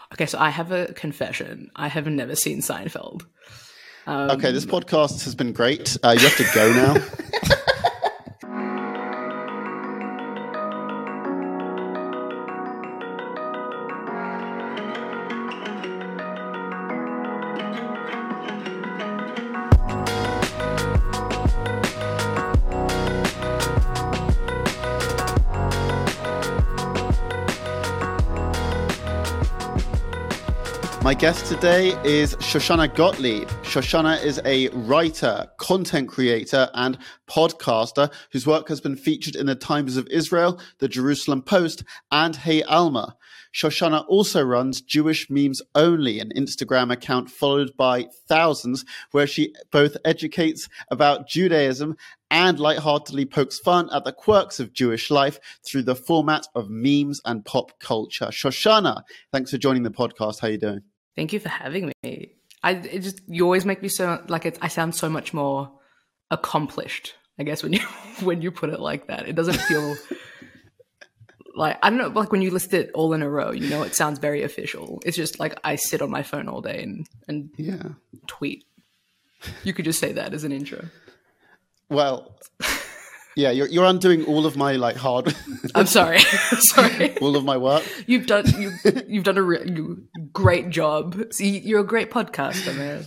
Okay, so I have a confession. I have never seen Seinfeld. Okay, this podcast has been great. You have to go now. My guest today is Shoshana Gottlieb. Shoshana is a writer, content creator, and podcaster whose work has been featured in the Times of Israel, the Jerusalem Post, and Hey Alma. Shoshana also runs Jewish Memes Only, an Instagram account followed by thousands, where she both educates about Judaism and lightheartedly pokes fun at the quirks of Jewish life through the format of memes and pop culture. Shoshana, thanks for joining the podcast. How are you doing? Thank you for having me. You always make me so I sound so much more accomplished, I guess, when you put it like that. It doesn't feel like, I don't know, like when you list it all in a row, it sounds very official. It's just like I sit on my phone all day and tweet. You could just say that as an intro. Well, yeah, you're undoing all of my hard. I'm sorry. Sorry. All of my work. You've done a great job. See, you're a great podcaster, man.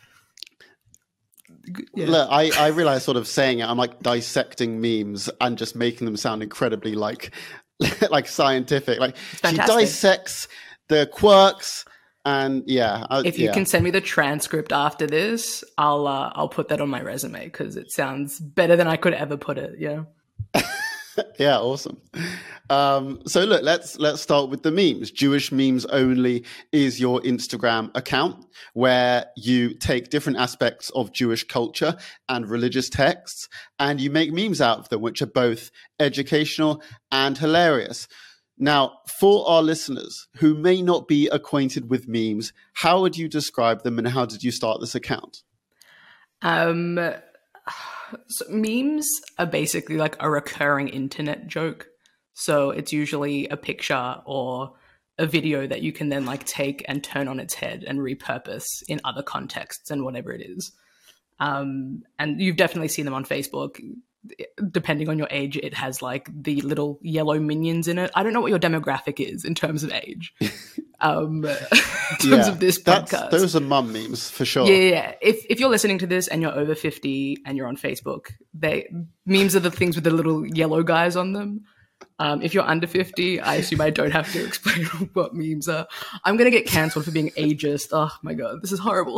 Yeah. Look, I realize sort of saying it, I'm dissecting memes and just making them sound incredibly like scientific. She dissects the quirks. And if you can send me the transcript after this, I'll put that on my resume because it sounds better than I could ever put it. Yeah. Yeah, awesome. So look, let's start with the memes. Jewish Memes Only is your Instagram account where you take different aspects of Jewish culture and religious texts and you make memes out of them, which are both educational and hilarious. Now, for our listeners who may not be acquainted with memes, how would you describe them and how did you start this account? So memes are basically like a recurring internet joke. So it's usually a picture or a video that you can then take and turn on its head and repurpose in other contexts and whatever it is. And you've definitely seen them on Facebook. Depending on your age, it has the little yellow minions in it. I don't know what your demographic is in terms of age. In terms of this podcast. Those are mum memes for sure. Yeah. If you're listening to this and you're over 50 and you're on Facebook, memes are the things with the little yellow guys on them. If you're under 50, I assume I don't have to explain what memes are. I'm going to get cancelled for being ageist. Oh my God, this is horrible.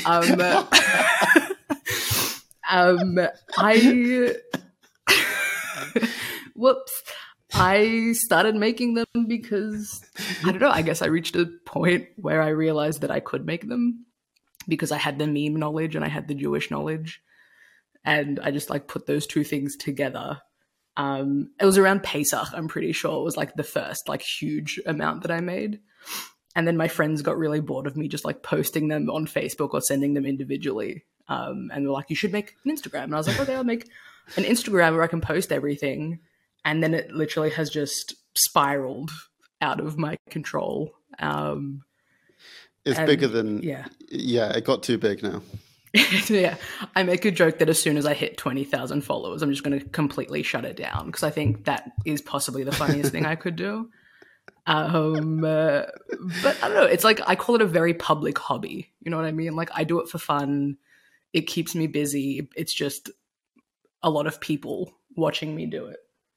I started making them because, I don't know, I guess I reached a point where I realized that I could make them because I had the meme knowledge and I had the Jewish knowledge. And I just put those two things together. It was around Pesach, I'm pretty sure. It was the first huge amount that I made. And then my friends got really bored of me just posting them on Facebook or sending them individually. And they're like, you should make an Instagram. And I was like, okay, I'll make an Instagram where I can post everything. And then it literally has just spiraled out of my control. It's bigger than... Yeah, it got too big now. Yeah. I make a joke that as soon as I hit 20,000 followers, I'm just going to completely shut it down because I think that is possibly the funniest thing I could do. But I don't know. It's I call it a very public hobby. You know what I mean? I do it for fun. It keeps me busy. It's just a lot of people watching me do it.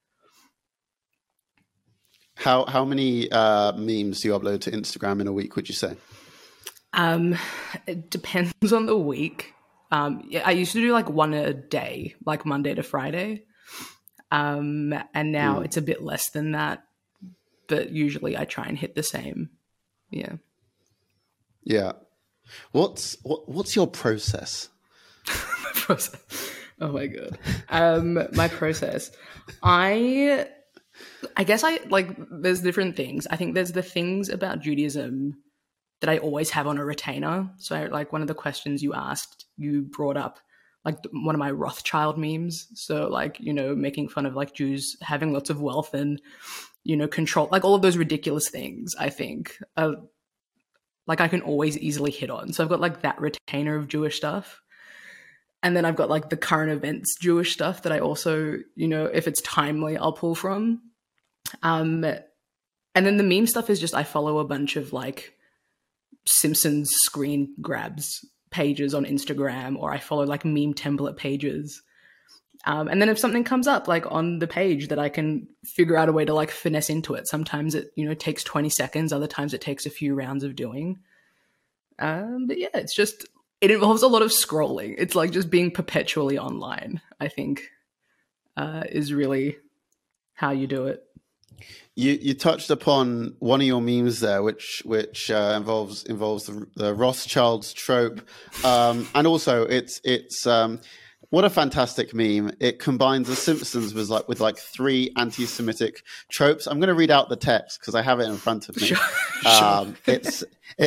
How many memes do you upload to Instagram in a week, would you say? It depends on the week. I used to do one a day, Monday to Friday. And now it's a bit less than that. But usually I try and hit the same. Yeah. Yeah. What's your process? My process. Oh my God. My process. I guess there's different things. I think there's the things about Judaism that I always have on a retainer. So one of the questions you asked, you brought up one of my Rothschild memes. So making fun of Jews having lots of wealth and, control, all of those ridiculous things, I think. like I can always easily hit on. So I've got like that retainer of Jewish stuff. And then I've got like the current events Jewish stuff that I also, you know, if it's timely, I'll pull from. And then the meme stuff is just I follow a bunch of like Simpsons screen grabs pages on Instagram, or I follow like meme template pages. And then if something comes up like on the page that I can figure out a way to like finesse into it, sometimes it, you know, takes 20 seconds, other times it takes a few rounds of doing. But yeah, it's just, it involves a lot of scrolling. It's like just being perpetually online, I think, is really how you do it. You touched upon one of your memes there, which involves the Rothschilds trope, and also it's what a fantastic meme! It combines The Simpsons with like three anti-Semitic tropes. I'm going to read out the text because I have it in front of me. Sure. It's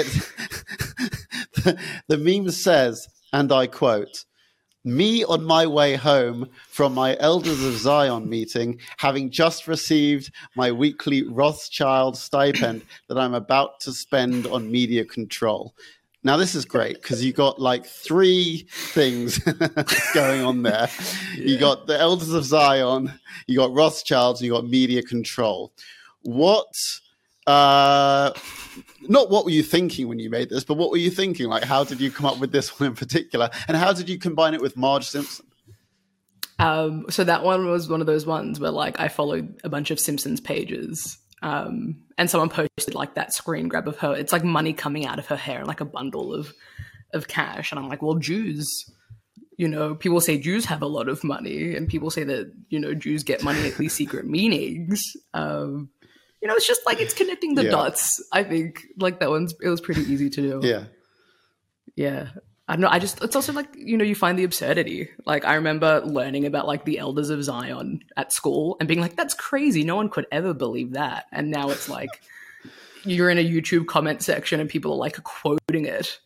the meme says, and I quote, "Me on my way home from my Elders of Zion meeting, having just received my weekly Rothschild stipend that I'm about to spend on media control." Now, this is great because you got like three things going on there. Yeah. You got the Elders of Zion, you got Rothschilds, and you got media control. What, not what were you thinking when you made this, but what were you thinking? Like, how did you come up with this one in particular? And how did you combine it with Marge Simpson? So that one was one of those ones where like I followed a bunch of Simpsons pages. And someone posted like that screen grab of her. It's like money coming out of her hair and like a bundle of cash. And I'm like, well, Jews, you know, people say Jews have a lot of money, and people say that, you know, Jews get money at these secret meetings. You know, it's just like, it's connecting the dots. I think like that it was pretty easy to do. Yeah. Yeah. I don't know. It's also like, you know, you find the absurdity. Like I remember learning about like the Elders of Zion at school and being like, that's crazy. No one could ever believe that. And now it's like, you're in a YouTube comment section and people are like quoting it.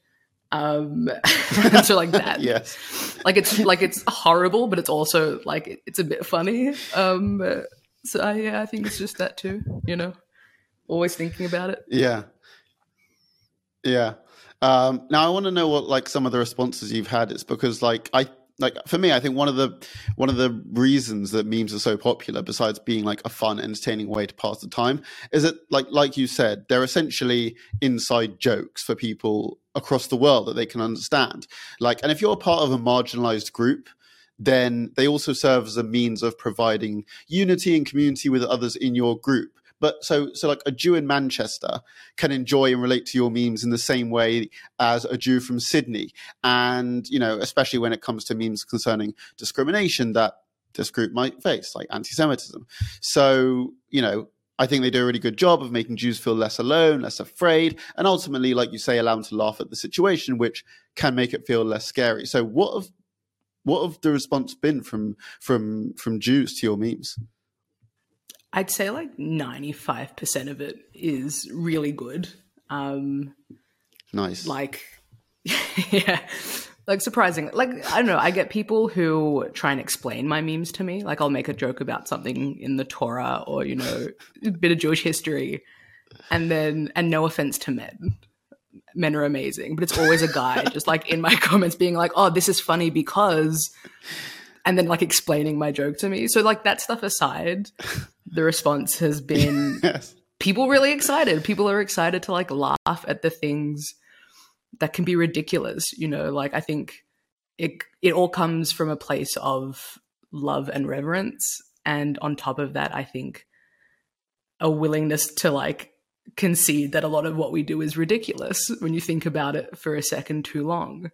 So like that. Yes. Like it's horrible, but it's also like, it's a bit funny. So I think it's just that too, you know, always thinking about it. Yeah. Yeah. Now I want to know what like some of the responses you've had. It's because for me, I think one of the reasons that memes are so popular, besides being like a fun, entertaining way to pass the time, is that like you said, they're essentially inside jokes for people across the world that they can understand. Like, and if you're a part of a marginalized group, then they also serve as a means of providing unity and community with others in your group. But so like a Jew in Manchester can enjoy and relate to your memes in the same way as a Jew from Sydney. And, you know, especially when it comes to memes concerning discrimination that this group might face, like anti-Semitism. So, you know, I think they do a really good job of making Jews feel less alone, less afraid, and ultimately, like you say, allow them to laugh at the situation, which can make it feel less scary. So what have the response been from Jews to your memes? I'd say like 95% of it is really good. Nice. Like, yeah, like surprising. Like, I don't know, I get people who try and explain my memes to me. Like I'll make a joke about something in the Torah or, you know, a bit of Jewish history. And no offense to men. Men are amazing, but it's always a guy just like in my comments being like, oh, this is funny because, and then like explaining my joke to me. So like that stuff aside, the response has been people really excited. People are excited to like laugh at the things that can be ridiculous. You know, like I think it all comes from a place of love and reverence. And on top of that, I think a willingness to like concede that a lot of what we do is ridiculous when you think about it for a second too long.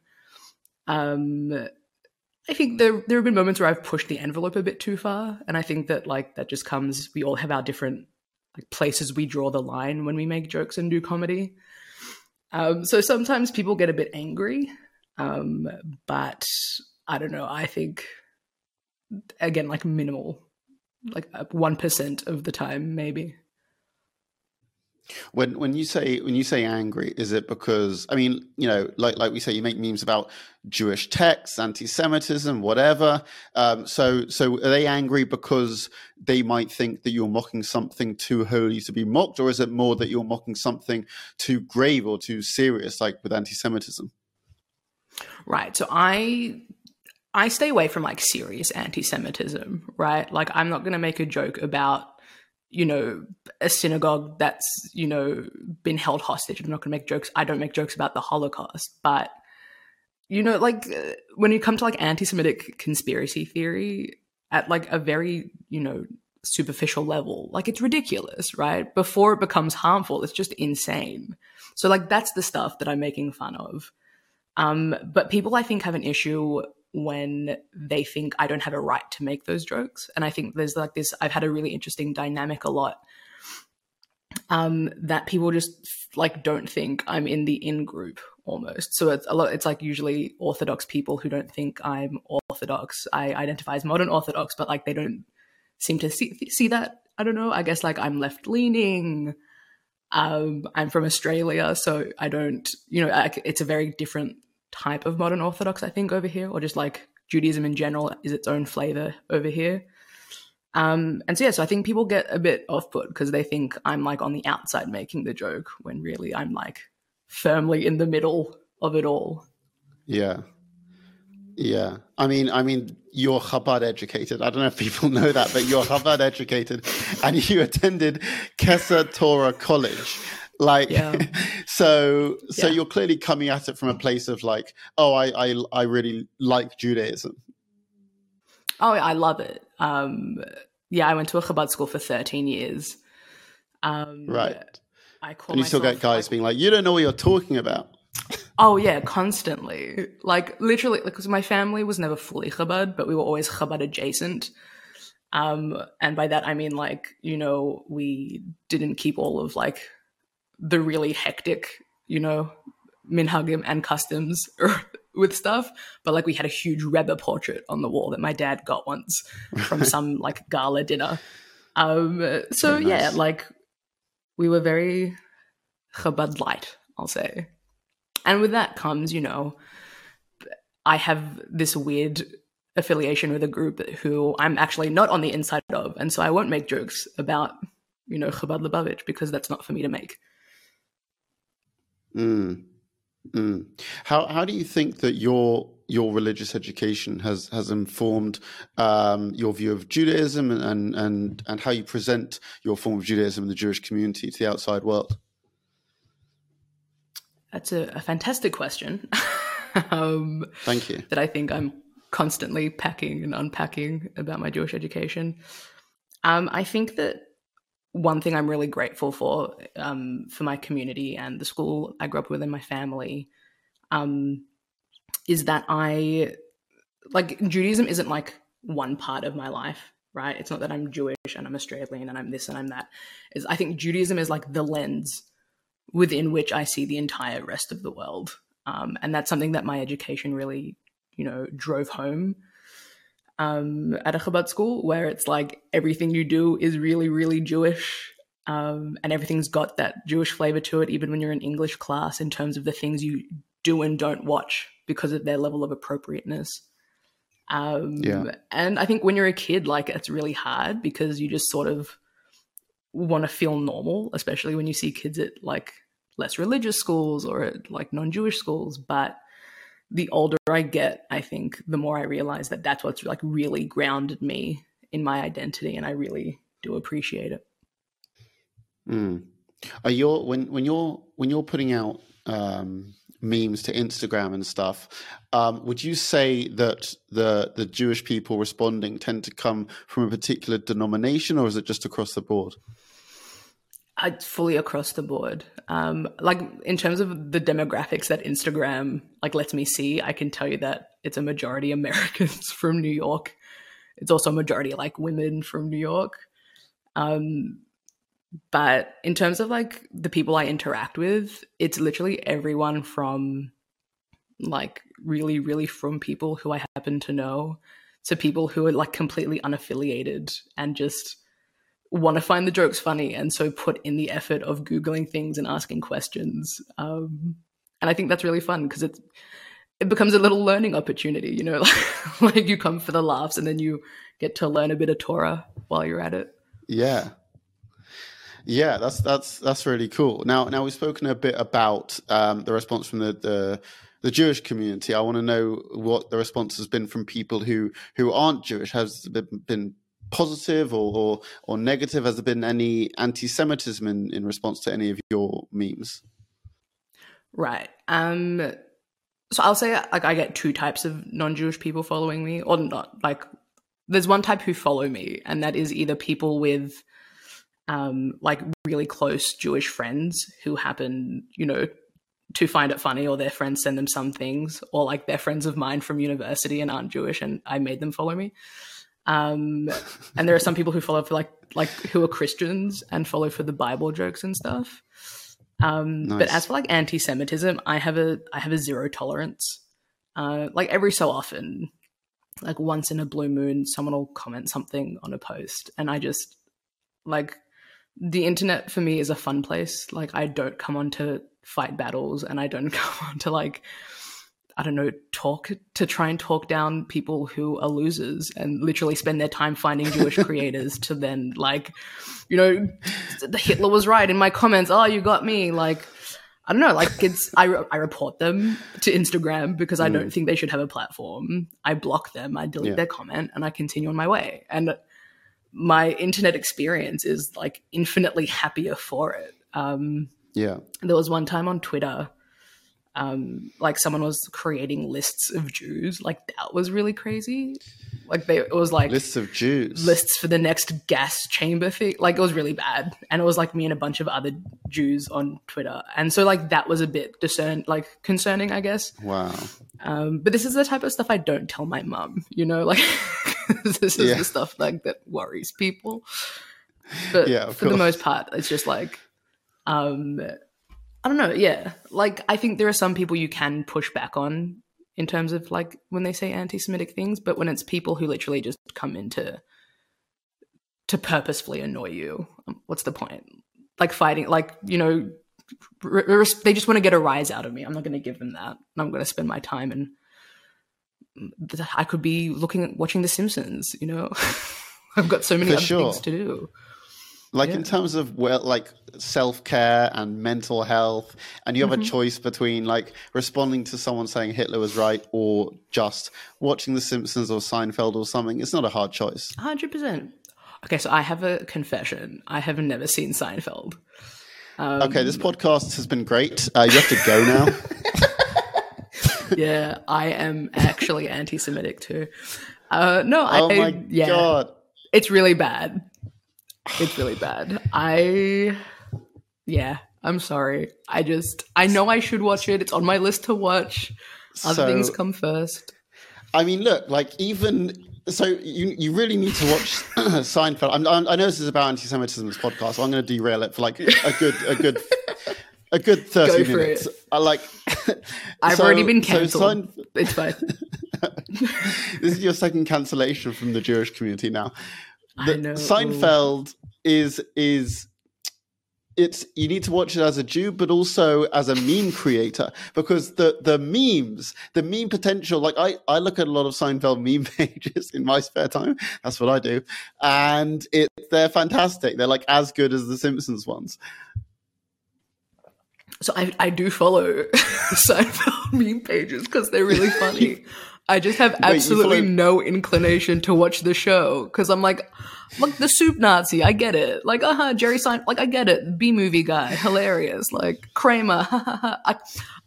I think there have been moments where I've pushed the envelope a bit too far. And I think that like that just comes, we all have our different like places we draw the line when we make jokes and do comedy. So sometimes people get a bit angry. But I don't know. I think, again, like minimal, like 1% of the time, maybe. When you say angry, is it because, I mean, you know, like we say, you make memes about Jewish texts, anti-Semitism, whatever. So are they angry because they might think that you're mocking something too holy to be mocked, or is it more that you're mocking something too grave or too serious, like with anti-Semitism? Right. So I stay away from like serious anti-Semitism, right? Like I'm not going to make a joke about, you know, a synagogue that's, you know, been held hostage. I'm not going to make jokes. I don't make jokes about the Holocaust. But, you know, like when you come to like anti-Semitic conspiracy theory at like a very, you know, superficial level, like it's ridiculous, right? Before it becomes harmful, it's just insane. So like that's the stuff that I'm making fun of. But people, I think, have an issue when they think I don't have a right to make those jokes. And I think there's like this, I've had a really interesting dynamic a lot, that people just like don't think I'm in the in group almost. So it's like usually Orthodox people who don't think I'm Orthodox. I identify as modern Orthodox, but like they don't seem to see that. I don't know. I guess like I'm left leaning. I'm from Australia, so I don't, you know, it's a very different type of modern Orthodox, I think, over here, or just like Judaism in general is its own flavor over here. And so, yeah, so I think people get a bit off-put because they think I'm like on the outside making the joke when really I'm like firmly in the middle of it all. Yeah. Yeah. I mean, you're Chabad educated. I don't know if people know that, but you're Chabad educated and you attended Kesser Torah College. Like, Yeah. so you're clearly coming at it from a place of like, oh, I really like Judaism. Oh, I love it. Yeah, I went to a Chabad school for 13 years. Right. And you still get guys being like, you don't know what you're talking about. Oh, yeah, constantly. Like, literally, because my family was never fully Chabad, but we were always Chabad adjacent. And by that, I mean, like, you know, we didn't keep all of, like, the really hectic, you know, minhagim and customs with stuff. But, like, we had a huge Rebbe portrait on the wall that my dad got once from some, like, gala dinner. So, nice. Yeah, like, we were very Chabad light, I'll say. And with that comes, you know, I have this weird affiliation with a group who I'm actually not on the inside of. And so I won't make jokes about, you know, Chabad Lubavitch because that's not for me to make. How do you think that your religious education has informed your view of Judaism and how you present your form of Judaism in the Jewish community to the outside world? That's a fantastic question. Thank you. That I think I'm constantly packing and unpacking about my Jewish education. I think that one thing I'm really grateful for my community and the school I grew up with and my family, is that Judaism isn't like one part of my life, right? It's not that I'm Jewish and I'm Australian and I'm this and I'm that. I think Judaism is like the lens within which I see the entire rest of the world. And that's something that my education really, you know, drove home at a Chabad school, where it's like everything you do is really, really Jewish. And everything's got that Jewish flavor to it, even when you're in English class, in terms of the things you do and don't watch because of their level of appropriateness. And I think when you're a kid, like, it's really hard because you just sort of want to feel normal, especially when you see kids at like less religious schools or at like non-Jewish schools. But the older I get, I think the more I realize that that's what's like really grounded me in my identity, and I really do appreciate it. Are you when you're putting out memes to Instagram and stuff, would you say that the Jewish people responding tend to come from a particular denomination, or is it just across the board? Fully across the board. Like in terms of the demographics that Instagram like lets me see, I can tell you that it's a majority Americans from New York. It's also a majority like women from New York. But in terms of like the people I interact with, it's literally everyone from like really, really from people who I happen to know to people who are like completely unaffiliated and just want to find the jokes funny, and so put in the effort of Googling things and asking questions. And I think that's really fun because it becomes a little learning opportunity, you know, like you come for the laughs and then you get to learn a bit of Torah while you're at it. Yeah. Yeah, that's really cool. Now we've spoken a bit about the response from the Jewish community. I want to know what the response has been from people who aren't Jewish. Has it been positive or negative? Has there been any anti-Semitism in response to any of your memes? Right. So I'll say like I get two types of non-Jewish people following me, or not. Like there's one type who follow me, and that is either people with like really close Jewish friends who happen, you know, to find it funny, or their friends send them some things, or like they're friends of mine from university and aren't Jewish and I made them follow me. And there are some people who follow for like who are Christians and follow for the Bible jokes and stuff. Nice. But as for like anti-Semitism, I have a zero tolerance. Like every so often, like once in a blue moon, someone will comment something on a post, and I just like the internet for me is a fun place. Like I don't come on to fight battles, and I don't come on to like, I don't know, try and talk down people who are losers and literally spend their time finding Jewish creators to then like, you know, Hitler was right in my comments. Oh, you got me. Like, I don't know, like I report them to Instagram because I don't think they should have a platform. I block them, I delete their comment, and I continue on my way. And my internet experience is like infinitely happier for it. There was one time on Twitter, like someone was creating lists of Jews. Like that was really crazy. Like it was like lists of Jews, lists for the next gas chamber thing. Like it was really bad. And it was like me and a bunch of other Jews on Twitter. And so like that was a bit concerning, I guess. Wow. But this is the type of stuff I don't tell my mum, you know, like this is the stuff like that worries people. But for the most part, it's just like, I don't know. Yeah. Like, I think there are some people you can push back on in terms of like when they say anti-Semitic things, but when it's people who literally just come in to purposefully annoy you, what's the point? Like fighting, like, you know, they just want to get a rise out of me. I'm not going to give them that. I'm going to spend my time, and I could be watching The Simpsons, you know? I've got so many other things to do. Like in terms of like self-care and mental health, and you have a choice between like responding to someone saying Hitler was right or just watching The Simpsons or Seinfeld or something, it's not a hard choice. 100%. Okay, so I have a confession. I have never seen Seinfeld. Okay, this podcast has been great. You have to go now. Yeah, I am actually anti-Semitic too. Oh my God. It's really bad. It's really bad. I'm sorry. I know I should watch it. It's on my list to watch. Other things come first. I mean, look, like so you really need to watch Seinfeld. I know this is about anti-Semitism, this podcast, so I'm going to derail it for like a good 30 minutes. I've already been cancelled. It's fine. This is your second cancellation from the Jewish community now. I know. Seinfeld is you need to watch it as a Jew, but also as a meme creator, because the meme potential, like I look at a lot of Seinfeld meme pages in my spare time. That's what I do. And they're fantastic. They're like as good as the Simpsons ones. So I do follow Seinfeld meme pages because they're really funny. I just have absolutely no inclination to watch the show because I'm like, look, the soup Nazi, I get it. Like, Jerry Seinfeld, like, I get it. B-movie guy, hilarious. Like, Kramer, I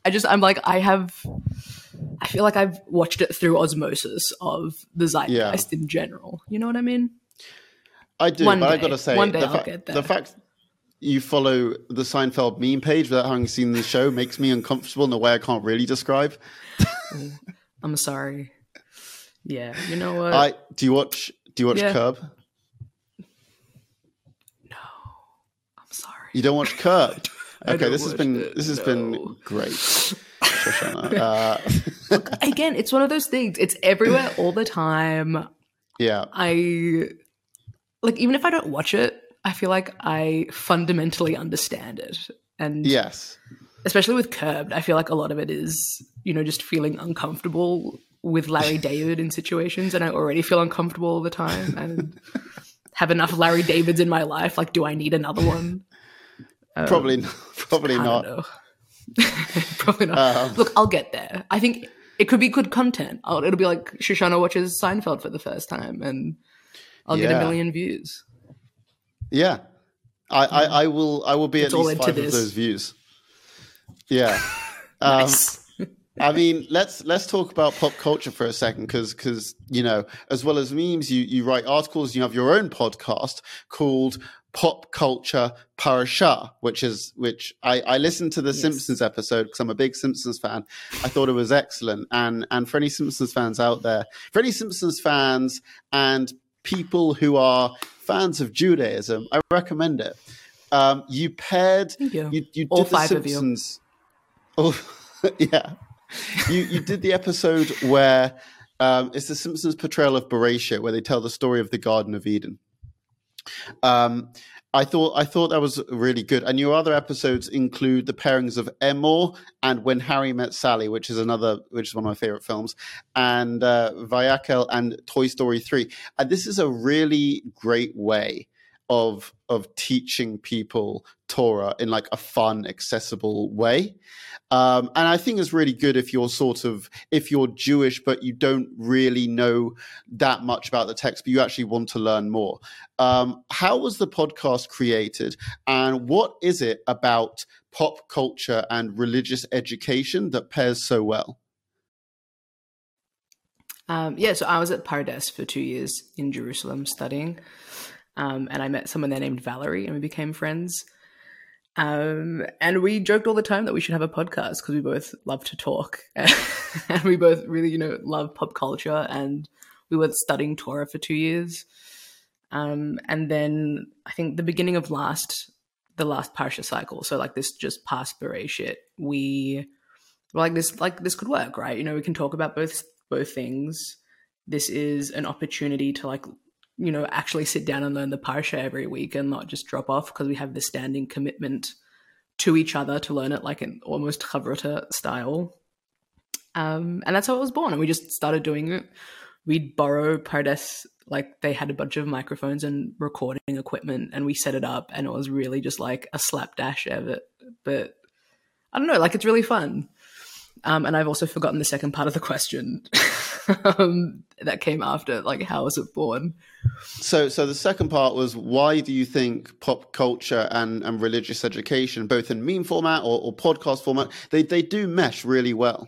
feel like I've watched it through osmosis of the zeitgeist in general. You know what I mean? I do, but I got to say, one day I'll get there. The fact you follow the Seinfeld meme page without having seen the show makes me uncomfortable in a way I can't really describe. I'm sorry. Yeah, you know what? Do you watch Curb? No, I'm sorry. You don't watch Curb? Okay, this has been great, Shoshana. Look, again, it's one of those things. It's everywhere all the time. Yeah. Even if I don't watch it, I feel like I fundamentally understand it. And yes, especially with Curbed, I feel like a lot of it is, just feeling uncomfortable with Larry David in situations, and I already feel uncomfortable all the time and have enough Larry Davids in my life. Like, do I need another one? Probably not. Probably not. Look, I'll get there. I think it could be good content. It'll be like Shoshana watches Seinfeld for the first time and I'll get 1 million views. Yeah. I will be at least 5 of those views. Yeah. Nice. I mean, let's talk about pop culture for a second, because as well as memes, you write articles. You have your own podcast called Pop Culture Parasha, which I listened to the Simpsons episode because I'm a big Simpsons fan. I thought it was excellent, and for any Simpsons fans out there, for any Simpsons fans and people who are fans of Judaism, I recommend it. You paired you did all the 5 Simpsons. Of you. Oh, yeah. You did the episode where it's the Simpsons portrayal of Bereshit, where they tell the story of the Garden of Eden. I thought that was really good. And your other episodes include the pairings of Emor and When Harry Met Sally, which is one of my favorite films, and Vayakel and Toy Story 3. And this is a really great way of teaching people Torah in like a fun, accessible way. And I think it's really good if you're Jewish, but you don't really know that much about the text, but you actually want to learn more. How was the podcast created, and what is it about pop culture and religious education that pairs so well? So I was at Pardes for 2 years in Jerusalem studying, and I met someone there named Valerie, and we became friends. And we joked all the time that we should have a podcast because we both love to talk and we both really, love pop culture, and we were studying Torah for 2 years. And then I think the beginning of the last Parsha cycle, so like this just past Bereshit, we were like this could work, right? We can talk about both things. This is an opportunity to actually sit down and learn the Parsha every week and not just drop off, because we have this standing commitment to each other to learn it like an almost Chavrota style. And that's how it was born. And we just started doing it. We'd borrow Pardes, like they had a bunch of microphones and recording equipment, and we set it up, and it was really just like a slapdash of it. But I don't know, it's really fun. And I've also forgotten the second part of the question that came after, how was it born? So the second part was, why do you think pop culture and religious education, both in meme format or podcast format, they do mesh really well?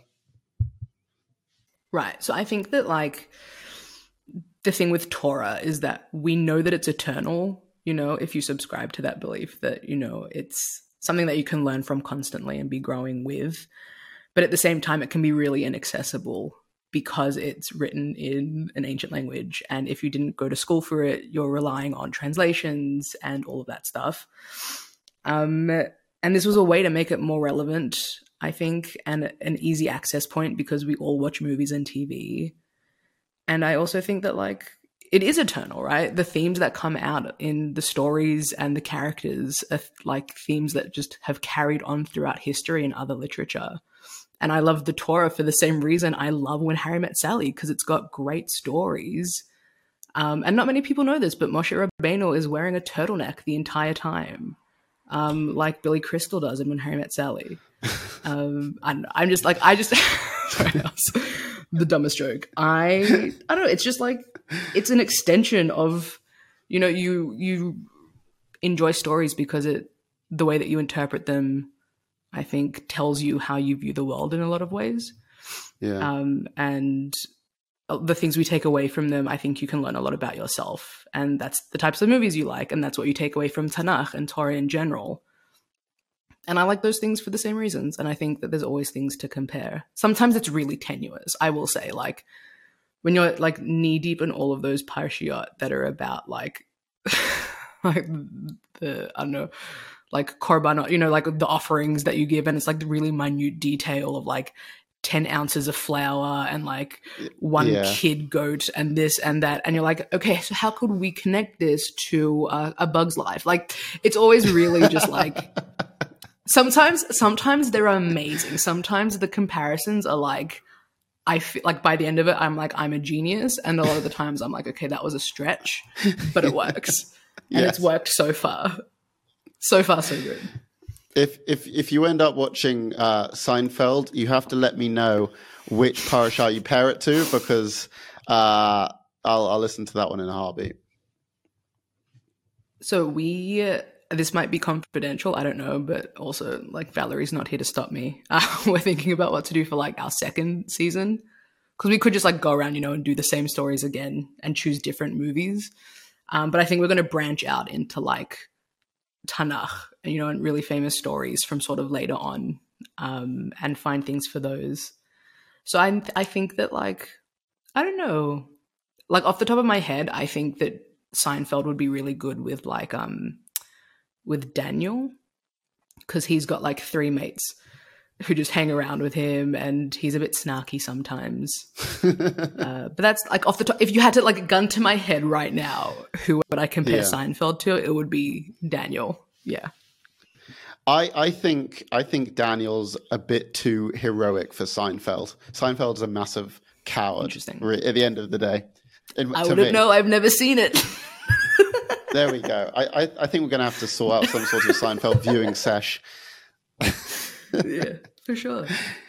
Right. So I think that the thing with Torah is that we know that it's eternal, if you subscribe to that belief that, it's something that you can learn from constantly and be growing with. But at the same time, it can be really inaccessible because it's written in an ancient language. And if you didn't go to school for it, you're relying on translations and all of that stuff. And this was a way to make it more relevant, I think, and an easy access point because we all watch movies and TV. And I also think that it is eternal, right? The themes that come out in the stories and the characters are themes that just have carried on throughout history and other literature. And I love the Torah for the same reason I love When Harry Met Sally, because it's got great stories. And not many people know this, but Moshe Rabbeinu is wearing a turtleneck the entire time, like Billy Crystal does in When Harry Met Sally. I'm just sorry, that was the dumbest joke. I don't know. It's just it's an extension of, you enjoy stories because the way that you interpret them, I think, tells you how you view the world in a lot of ways. Yeah. And the things we take away from them, I think you can learn a lot about yourself. And that's the types of movies you like. And that's what you take away from Tanakh and Torah in general. And I like those things for the same reasons. And I think that there's always things to compare. Sometimes it's really tenuous, I will say. When you're knee deep in all of those parshiot that are about the, I don't know, korbanot, the offerings that you give, and it's the really minute detail of 10 ounces of flour and like one kid goat and this and that. And you're like, okay, so how could we connect this to a bug's life? Like, it's always really just like, sometimes they're amazing. Sometimes the comparisons are like, I feel like by the end of it, I'm like, I'm a genius. And a lot of the times I'm like, okay, that was a stretch, but it works. And it's worked so far. So far, so good. If you end up watching Seinfeld, you have to let me know which parasha you pair it to, because I'll listen to that one in a heartbeat. So this might be confidential, I don't know, but also like Valerie's not here to stop me. We're thinking about what to do for like our second season, because we could just like go around, and do the same stories again and choose different movies. But I think we're going to branch out into like Tanakh, and really famous stories from sort of later on, and find things for those. So I think that like, I don't know, like off the top of my head, I think that Seinfeld would be really good with like, with Daniel, because he's got like 3 mates who just hang around with him and he's a bit snarky sometimes. But that's like off the top, if you had to like gun to my head right now, who would I compare Seinfeld to? It would be Daniel. Yeah. I think Daniel's a bit too heroic for Seinfeld. Seinfeld's a massive coward. Interesting. At the end of the day. I wouldn't know. I've never seen it. There we go. I think we're going to have to sort out some sort of Seinfeld viewing sesh. Yeah, for sure.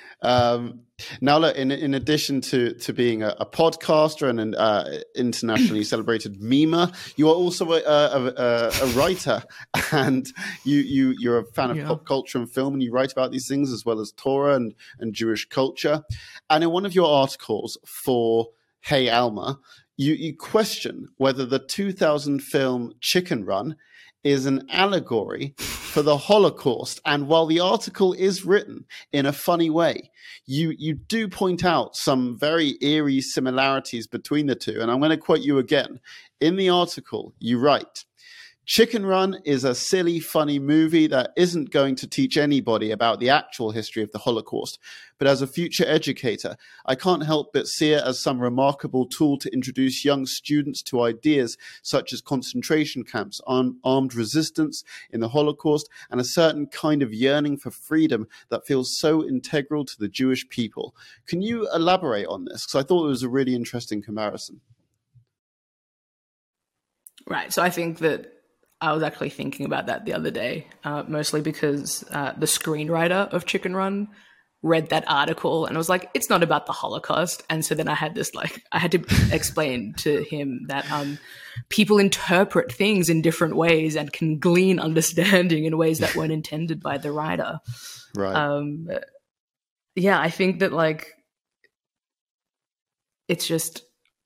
Now, look, in addition to being a podcaster and an internationally celebrated memer, you are also a writer, and you're a fan of pop culture and film, and you write about these things as well as Torah and Jewish culture. And in one of your articles for Hey Alma, you question whether the 2000 film Chicken Run is an allegory for the Holocaust. And while the article is written in a funny way, you do point out some very eerie similarities between the two. And I'm going to quote you again. In the article, you write, Chicken Run is a silly, funny movie that isn't going to teach anybody about the actual history of the Holocaust. But as a future educator, I can't help but see it as some remarkable tool to introduce young students to ideas such as concentration camps, armed resistance in the Holocaust, and a certain kind of yearning for freedom that feels so integral to the Jewish people. Can you elaborate on this? Because I thought it was a really interesting comparison. Right. So I think that I was actually thinking about that the other day, mostly because the screenwriter of Chicken Run read that article and was like, it's not about the Holocaust. And so then I had to explain to him that people interpret things in different ways and can glean understanding in ways that weren't intended by the writer. Right. Yeah, I think that like, it's just,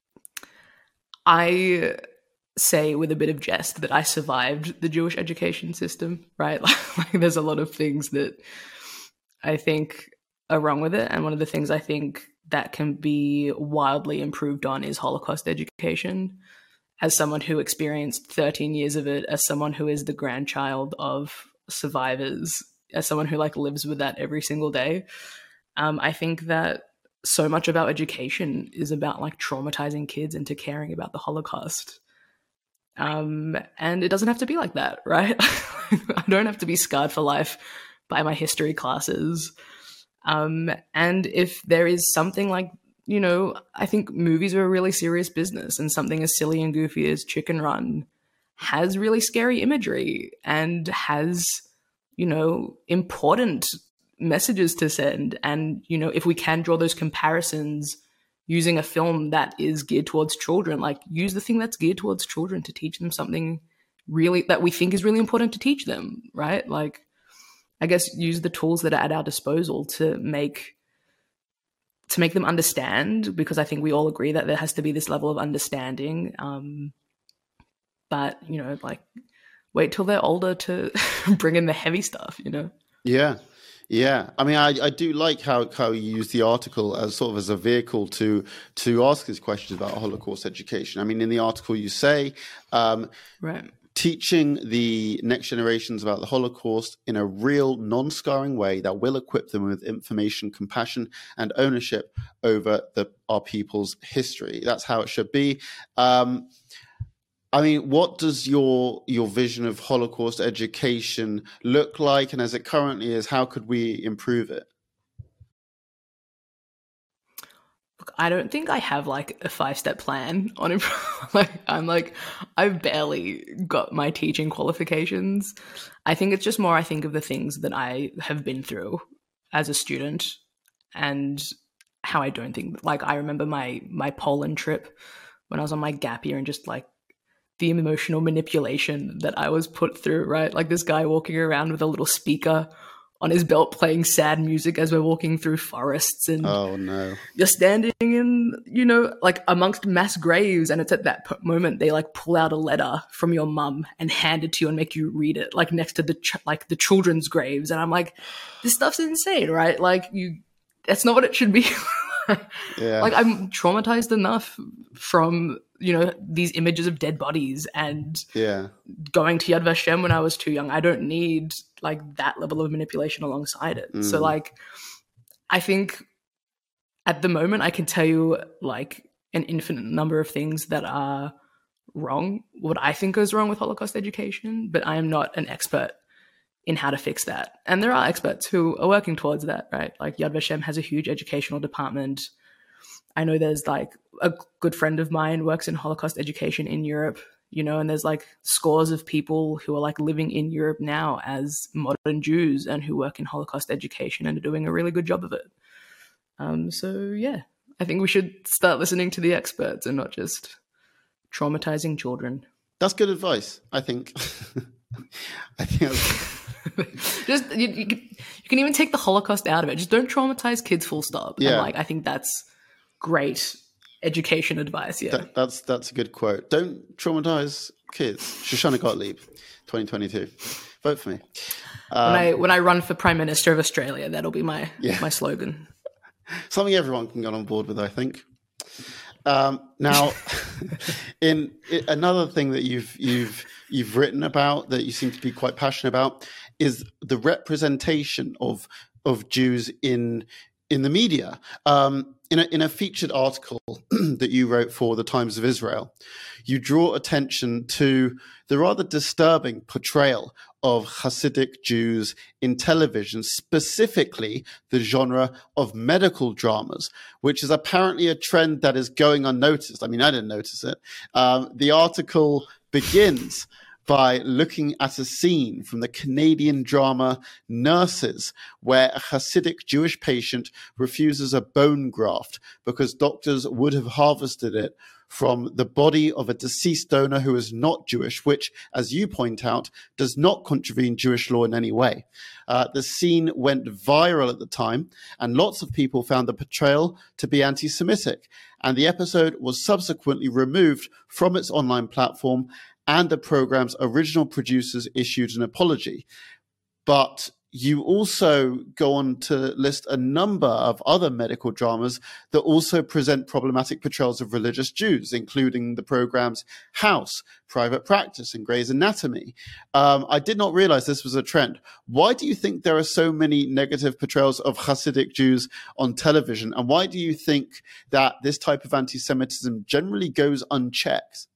I say with a bit of jest that I survived the Jewish education system, right? Like there's a lot of things that I think are wrong with it. And one of the things I think that can be wildly improved on is Holocaust education. As someone who experienced 13 years of it, as someone who is the grandchild of survivors, as someone who like lives with that every single day, I think that so much of our education is about like traumatizing kids into caring about the Holocaust. And it doesn't have to be like that, right? I don't have to be scarred for life by my history classes. And if there is something like, I think movies are a really serious business, and something as silly and goofy as Chicken Run has really scary imagery and has, important messages to send. And, if we can draw those comparisons using a film that is geared towards children, like use the thing that's geared towards children to teach them something really that we think is really important to teach them, right? Like, I guess use the tools that are at our disposal to make them understand, because I think we all agree that there has to be this level of understanding. But, like wait till they're older to bring in the heavy stuff, Yeah. Yeah, I mean, I do like how you use the article as sort of as a vehicle to ask these questions about Holocaust education. I mean, in the article you say, right, teaching the next generations about the Holocaust in a real, non-scarring way that will equip them with information, compassion, and ownership over our people's history. That's how it should be. I mean, what does your vision of Holocaust education look like? And as it currently is, how could we improve it? Look, I don't think I have like a 5-step plan on it. I've barely got my teaching qualifications. I think it's just more, I think of the things that I have been through as a student and how I don't think, like, I remember my Poland trip when I was on my gap year and just like the emotional manipulation that I was put through, right? Like this guy walking around with a little speaker on his belt playing sad music as we're walking through forests, and oh no, you're standing in, like amongst mass graves, and it's at that moment they like pull out a letter from your mum and hand it to you and make you read it, like next to the children's graves, and I'm like, this stuff's insane, right? Like that's not what it should be. Yeah. Like I'm traumatized enough from these images of dead bodies and going to Yad Vashem when I was too young. I don't need like that level of manipulation alongside it. So like I think at the moment I can tell you like an infinite number of things that are wrong, what I think is wrong with Holocaust education, but I am not an expert in how to fix that. And there are experts who are working towards that, right? Like Yad Vashem has a huge educational department. I know there's like a good friend of mine works in Holocaust education in Europe, and there's like scores of people who are like living in Europe now as modern Jews and who work in Holocaust education and are doing a really good job of it. So yeah, I think we should start listening to the experts and not just traumatizing children. That's good advice, I think. I think just you can even take the Holocaust out of it. Just don't traumatize kids, full stop. Yeah. And I think that's great education advice. Yeah, that's a good quote. Don't traumatize kids. Shoshana Gottlieb, 2022. Vote for me. When I run for Prime Minister of Australia, that'll be my slogan. Something everyone can get on board with, I think. Now, in another thing that you've written about that you seem to be quite passionate about is the representation of Jews in the media. In a featured article that you wrote for the Times of Israel, you draw attention to the rather disturbing portrayal of Hasidic Jews in television, specifically the genre of medical dramas, which is apparently a trend that is going unnoticed. I mean, I didn't notice it. The article begins by looking at a scene from the Canadian drama Nurses, where a Hasidic Jewish patient refuses a bone graft because doctors would have harvested it from the body of a deceased donor who is not Jewish, which, as you point out, does not contravene Jewish law in any way. The scene went viral at the time, and lots of people found the portrayal to be anti-Semitic, and the episode was subsequently removed from its online platform, and the program's original producers issued an apology. But you also go on to list a number of other medical dramas that also present problematic portrayals of religious Jews, including the programs House, Private Practice, and Grey's Anatomy. I did not realize this was a trend. Why do you think there are so many negative portrayals of Hasidic Jews on television? And why do you think that this type of anti-Semitism generally goes unchecked?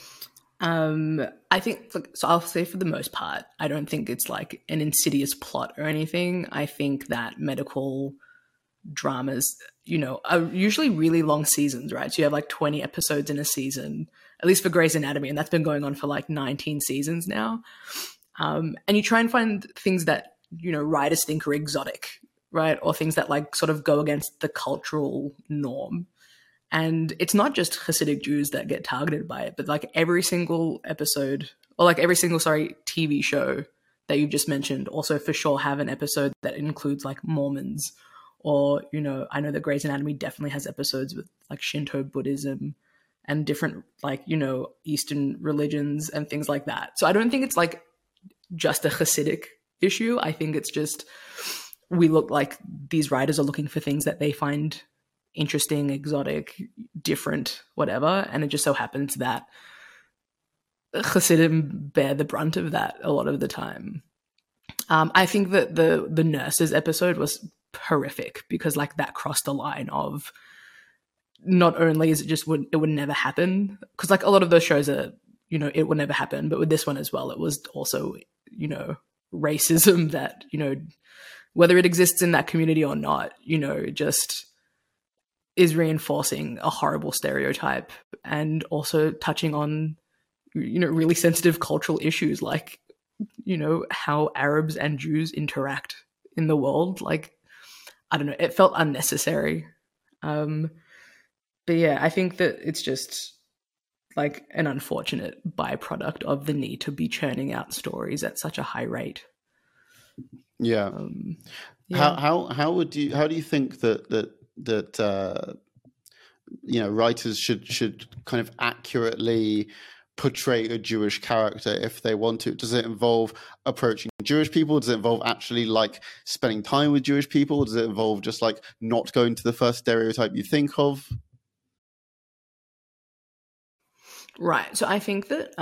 I think, so I'll say for the most part, I don't think it's like an insidious plot or anything. I think that medical dramas, are usually really long seasons, right? So you have like 20 episodes in a season, at least for Grey's Anatomy, and that's been going on for like 19 seasons now. And you try and find things that, writers think are exotic, right? Or things that like sort of go against the cultural norm. And it's not just Hasidic Jews that get targeted by it, but like every single episode, or like every single, TV show that you've just mentioned also for sure have an episode that includes like Mormons, or, I know that Grey's Anatomy definitely has episodes with like Shinto Buddhism and different like, Eastern religions and things like that. So I don't think it's like just a Hasidic issue. I think it's just, we look like these writers are looking for things that they find interesting, exotic, different, whatever. And it just so happens that Hasidim bear the brunt of that a lot of the time. I think that the nurses episode was horrific because like that crossed the line of not only is it just it would never happen, because like a lot of those shows are, you know, it would never happen, but with this one as well, it was also, you know, racism that, you know, whether it exists in that community or not, you know, just is reinforcing a horrible stereotype and also touching on, you know, really sensitive cultural issues like, you know, how Arabs and Jews interact in the world. Like, I don't know, it felt unnecessary. But yeah, I think that it's just like an unfortunate byproduct of the need to be churning out stories at such a high rate. Yeah. Yeah. How do you think that you know, writers should kind of accurately portray a Jewish character if they want to? Does it involve approaching Jewish people? Does it involve actually like spending time with Jewish people? Does it involve just like not going to the first stereotype you think of? Right. So I think that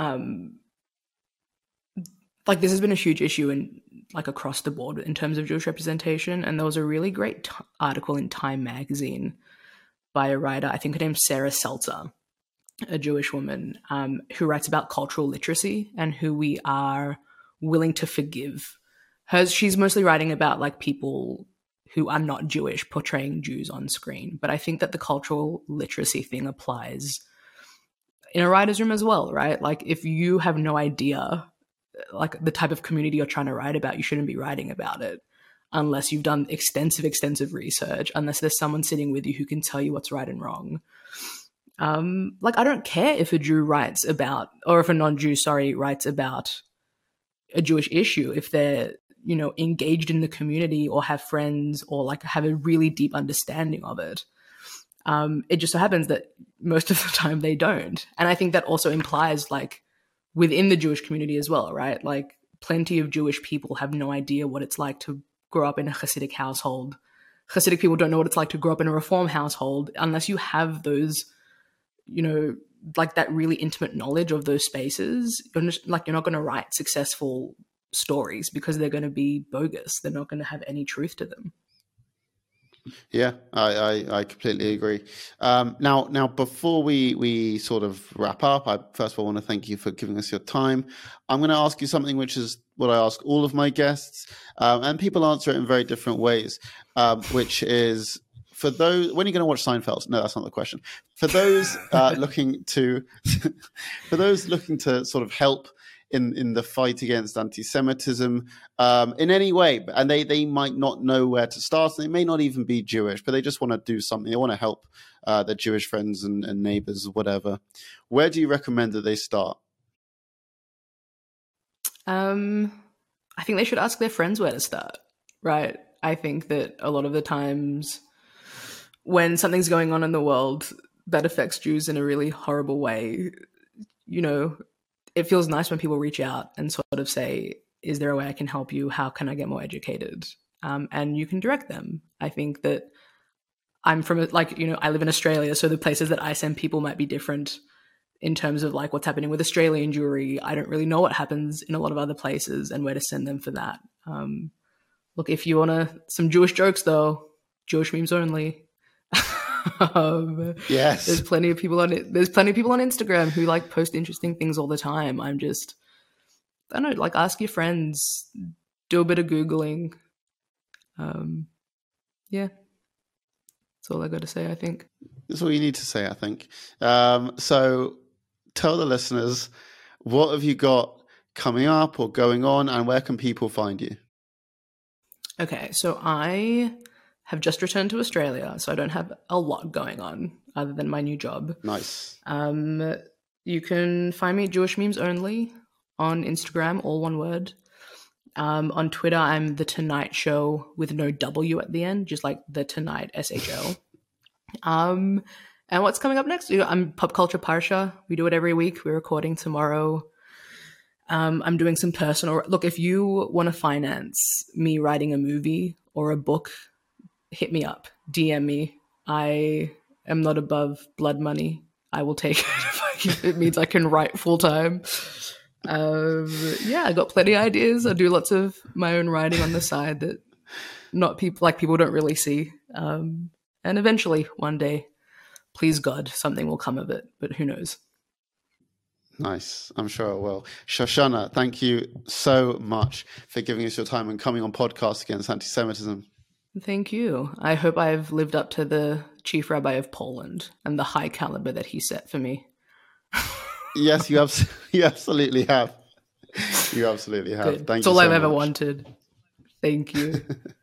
like this has been a huge issue in like across the board in terms of Jewish representation. And there was a really great article in Time magazine by a writer, I think her name's Sarah Seltzer, a Jewish woman who writes about cultural literacy and who we are willing to forgive. She's mostly writing about like people who are not Jewish portraying Jews on screen. But I think that the cultural literacy thing applies in a writer's room as well, right? Like if you have no idea like the type of community you're trying to write about, you shouldn't be writing about it unless you've done extensive research, unless there's someone sitting with you who can tell you what's right and wrong. Like I don't care if a Jew writes about, or if a non-Jew, writes about a Jewish issue, if they're, you know, engaged in the community or have friends or like have a really deep understanding of it. It just so happens that most of the time they don't. And I think that also implies like within the Jewish community as well, right? Like plenty of Jewish people have no idea what it's like to grow up in a Hasidic household. Hasidic people don't know what it's like to grow up in a Reform household unless you have those, you know, like that really intimate knowledge of those spaces. You're not going to write successful stories because they're going to be bogus. They're not going to have any truth to them. Yeah, I completely agree. Now, before we sort of wrap up, I first of all want to thank you for giving us your time. I'm going to ask you something which is what I ask all of my guests, and people answer it in very different ways, which is for those, when are you going to watch Seinfeld? No, that's not the question. For those looking to sort of help in the fight against anti-Semitism in any way, and they might not know where to start. They may not even be Jewish, but they just want to do something. They want to help their Jewish friends and neighbors, whatever. Where do you recommend that they start? I think they should ask their friends where to start, right? I think that a lot of the times when something's going on in the world that affects Jews in a really horrible way, you know, it feels nice when people reach out and sort of say, is there a way I can help you? How can I get more educated? And you can direct them. I think that I'm from, like, you know, I live in Australia, so the places that I send people might be different in terms of like what's happening with Australian Jewry. I don't really know what happens in a lot of other places and where to send them for that. Look, if you want some Jewish jokes though, Jewish memes only. Yes, there's plenty of people on Instagram who like post interesting things all the time. I don't know, like ask your friends, do a bit of Googling. Yeah, that's all I got to say, I think. That's all you need to say, I think. So tell the listeners, what have you got coming up or going on, and where can people find you? Okay, so I have just returned to Australia, so I don't have a lot going on other than my new job. Nice. You can find me at Jewish Memes Only on Instagram, all one word. On Twitter, I'm The Tonight Show with no W at the end, just like The Tonight, SHL. And what's coming up next? I'm Pop Culture Parsha. We do it every week. We're recording tomorrow. I'm doing some personal... Look, if you want to finance me writing a movie or a book, hit me up, DM me. I am not above blood money. I will take it if it means I can write full time. Yeah, I got plenty of ideas. I do lots of my own writing on the side that people don't really see. And eventually, one day, please God, something will come of it. But who knows? Nice. I'm sure it will. Shoshana, thank you so much for giving us your time and coming on Podcast Against Anti-Semitism. Thank you. I hope I've lived up to the Chief Rabbi of Poland and the high caliber that he set for me. Yes, you absolutely have. You absolutely have. Good. Thank It's you all so I've ever much. wanted. Thank you.